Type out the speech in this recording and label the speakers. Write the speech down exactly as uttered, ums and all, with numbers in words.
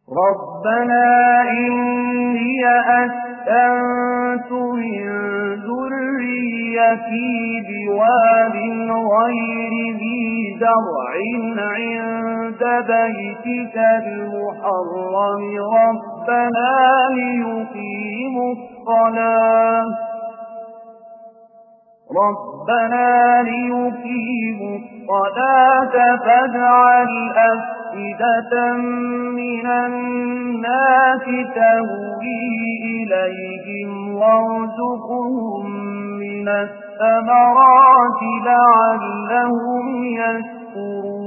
Speaker 1: ربنا إني أسكنت من ذريتي بواد غير ذي زرع عند بيتك المحرم ربنا ليقيموا الصلاة ربنا ليقيموا الصلاة فاجعل أفئدة من الناس تهوي إليهم وارزقهم من الثمرات لعلهم يشكرون